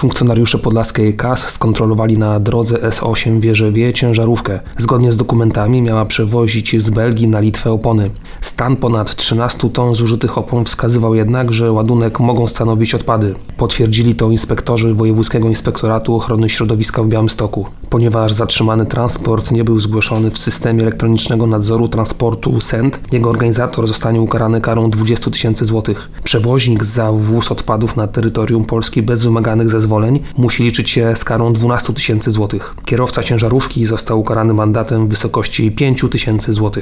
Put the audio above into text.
Funkcjonariusze podlaskiej KAS skontrolowali na drodze S8 w Wierzewie ciężarówkę. Zgodnie z dokumentami miała przewozić z Belgii na Litwę opony. Stan ponad 13 ton zużytych opon wskazywał jednak, że ładunek mogą stanowić odpady. Potwierdzili to inspektorzy Wojewódzkiego Inspektoratu Ochrony Środowiska w Białymstoku. Ponieważ zatrzymany transport nie był zgłoszony w systemie elektronicznego nadzoru transportu SENT, jego organizator zostanie ukarany karą 20 000 złotych. Przewoźnik za wwóz odpadów na terytorium Polski bez wymaganych zezwoleń musi liczyć się z karą 12 000 złotych. Kierowca ciężarówki został ukarany mandatem w wysokości 5 000 złotych.